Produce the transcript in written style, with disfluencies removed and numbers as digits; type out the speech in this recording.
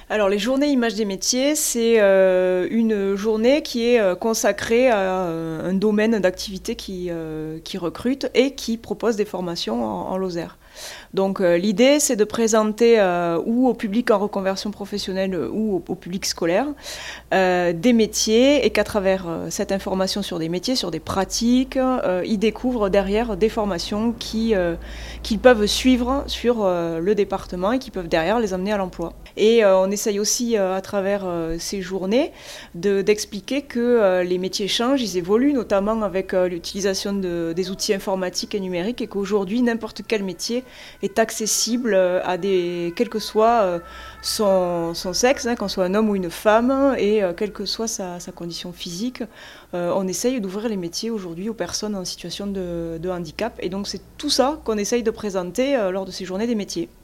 Alors, les journées images des métiers, c'est une journée qui est consacrée à un domaine d'activité qui recrute et qui propose des formations en Lozère. Donc l'idée, c'est de présenter ou au public en reconversion professionnelle ou au public scolaire des métiers et qu'à travers cette information sur des métiers, sur des pratiques, ils découvrent derrière des formations qu'ils peuvent suivre sur le département et qui peuvent derrière les amener à l'emploi. Et on essaye aussi à travers ces journées d'expliquer que les métiers changent, ils évoluent, notamment avec l'utilisation des outils informatiques et numériques, et qu'aujourd'hui n'importe quel métier est accessible quel que soit son sexe, qu'on soit un homme ou une femme, et quelle que soit sa condition physique. On essaye d'ouvrir les métiers aujourd'hui aux personnes en situation de handicap, et donc c'est tout ça qu'on essaye de présenter lors de ces journées des métiers.